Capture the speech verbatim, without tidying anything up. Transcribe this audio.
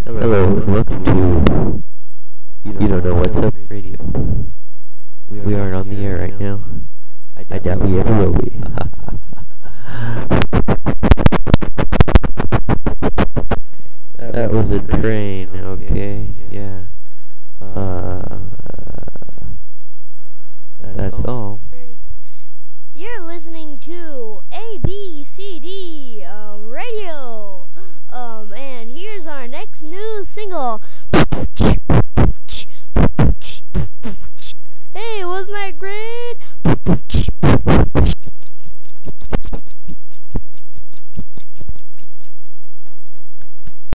Hello and welcome to You Don't Know What's Up Radio. We aren't on the air right now. I doubt we ever will be. That was a train, okay? Yeah. Uh, that's all. You're listening to A B C D um, Radio. Um, and here's our next new single.